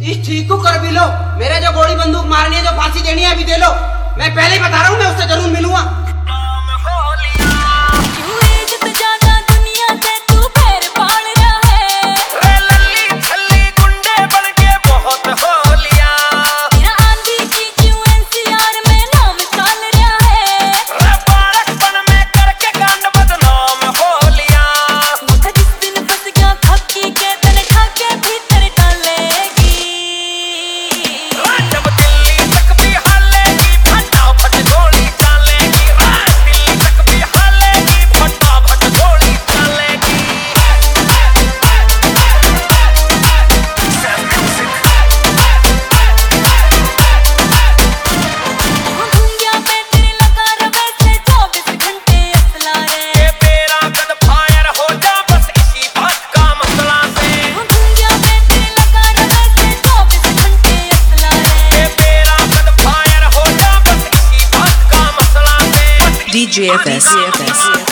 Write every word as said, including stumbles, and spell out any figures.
इस ठीक को कर भी लो। मेरे जो गोली बंदूक मारनी है, जो फांसी देनी है, अभी दे लो। मैं पहले ही बता रहा हूँ, मैं उससे जरूर मिलूंगा। D J F S.